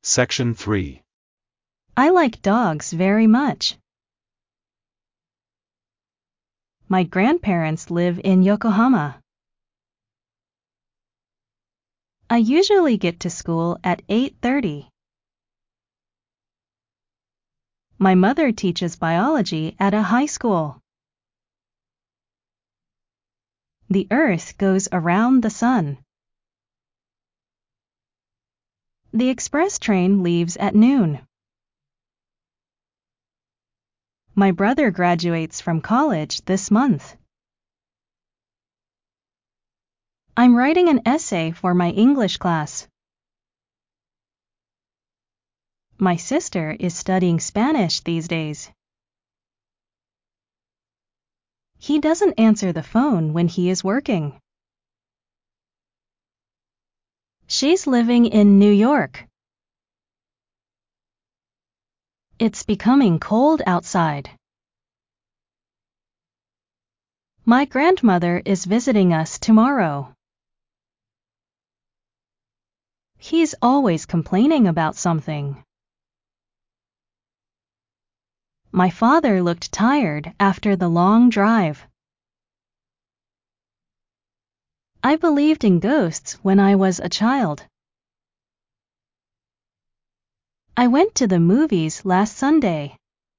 Section 3. I like dogs very much. My grandparents live in Yokohama. I usually get to school at 8:30. My mother teaches biology at a high school. The Earth goes around the sun. The express train leaves at noon. My brother graduates from college this month. I'm writing an essay for my English class. My sister is studying Spanish these days. He doesn't answer the phone when he is working. She's living in New York. It's becoming cold outside. My grandmother is visiting us tomorrow. He's always complaining about something. My father looked tired after the long drive. I believed in ghosts when I was a child. I went to the movies last Sunday.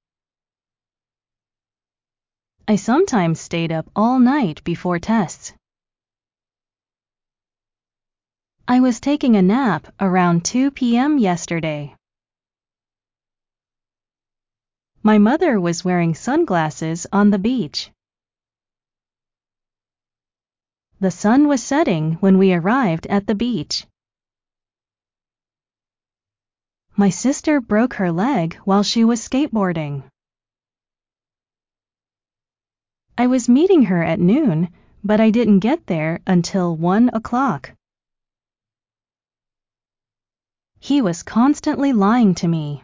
I sometimes stayed up all night before tests. I was taking a nap around 2 p.m. yesterday. My mother was wearing sunglasses on the beach. The sun was setting when we arrived at the beach. My sister broke her leg while she was skateboarding. I was meeting her at noon, but I didn't get there until 1 o'clock. He was constantly lying to me.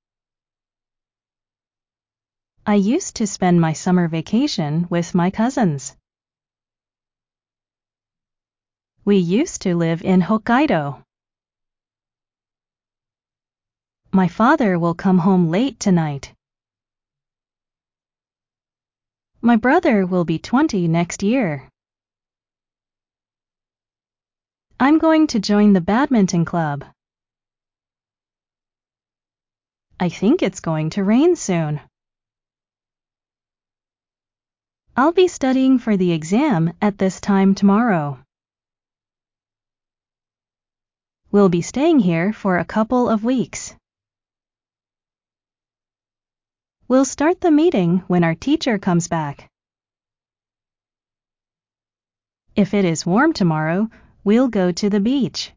I used to spend my summer vacation with my cousins. We used to live in Hokkaido. My father will come home late tonight. My brother will be 20 next year. I'm going to join the badminton club. I think it's going to rain soon. I'll be studying for the exam at this time tomorrow. We'll be staying here for a couple of weeks. We'll start the meeting when our teacher comes back. If it is warm tomorrow, we'll go to the beach.